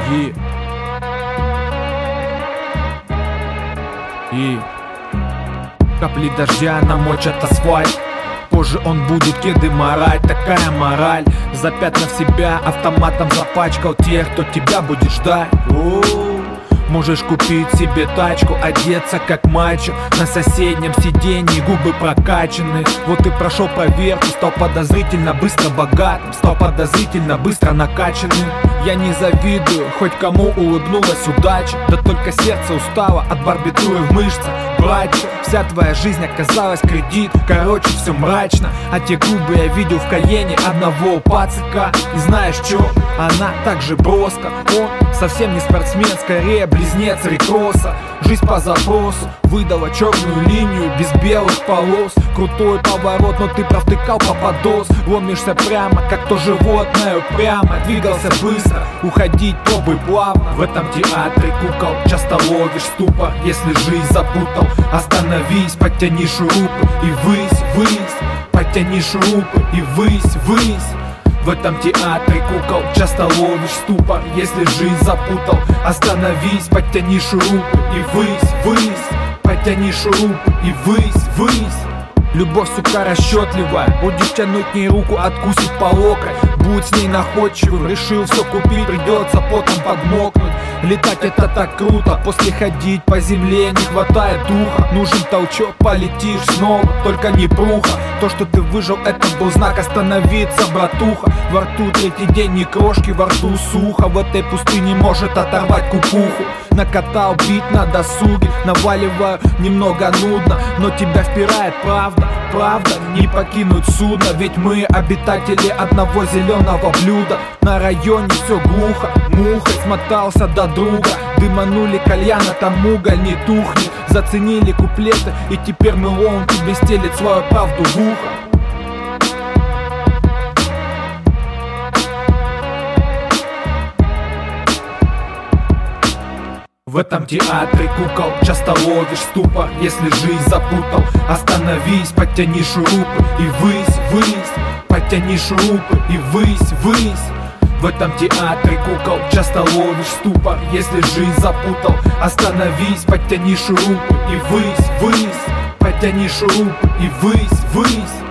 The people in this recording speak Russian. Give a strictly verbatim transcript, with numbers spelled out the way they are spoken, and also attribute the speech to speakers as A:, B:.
A: И И капли дождя намочат асфальт. Позже он будет кеды марать. Такая мораль. Запятнав себя, автоматом запачкал тех, кто тебя будет ждать. О-о-о. Можешь купить себе тачку, одеться как мальчик. На соседнем сиденье губы прокачаны. Вот и прошел проверку, стал подозрительно быстро богатым, стал подозрительно быстро накачанным. Я не завидую, хоть кому улыбнулась удача. Да только сердце устало от барбитура в мышцах. Братья, вся твоя жизнь оказалась кредит. Короче, все мрачно. А те губы я видел в Каене одного пацака. И знаешь чё? Она так же броска. Он совсем не спортсмен, скорее близнец рекросса. Жизнь по запросу выдала черную линию без белых полос. Крутой поворот, но ты провтыкал попадос. Ломишься прямо, как то животное упрямо. Двигался быстро, уходить пробуй плавно. В этом театре кукол часто ловишь ступор. Если жизнь запутал, остановись, подтяни шурупы и высь, высь. Подтяни шурупы и высь, высь. В этом театре кукол часто ловишь ступор. Если жизнь запутал, остановись, подтяни шурупы и высь, высь. Подтяни шурупы и высь, высь. Любовь, сука, расчетливая. Будешь тянуть к ней руку, откусит по локоть. Будь с ней находчивым, решил все купить, придется потом подмокнуть. Летать это так круто, после ходить по земле не хватает духа. Нужен толчок, полетишь снова, только не пруха. То, что ты выжил, это был знак остановиться, братуха. Во рту третий день ни крошки, во рту сухо. В этой пустыне может оторвать кукуху. Накатал бит на досуге, наваливаю немного нудно. Но тебя впирает правда, правда, не покинуть судно. Ведь мы обитатели одного зеленого блюда. На районе все глухо, мухой смотался до друга. Дыманули кальяна, там уголь не тухнет. Заценили куплеты, и теперь Мэлоун тебе стелит свою правду в ухо. В этом театре кукол часто ловишь ступор. Если жизнь запутал, остановись, подтяни шурупы и высь, высь. Подтяни шурупы и высь, высь. В этом театре кукол часто ловишь ступор. Если жизнь запутал, остановись, подтяни шурупы и высь, высь. Подтяни шурупы и высь, высь.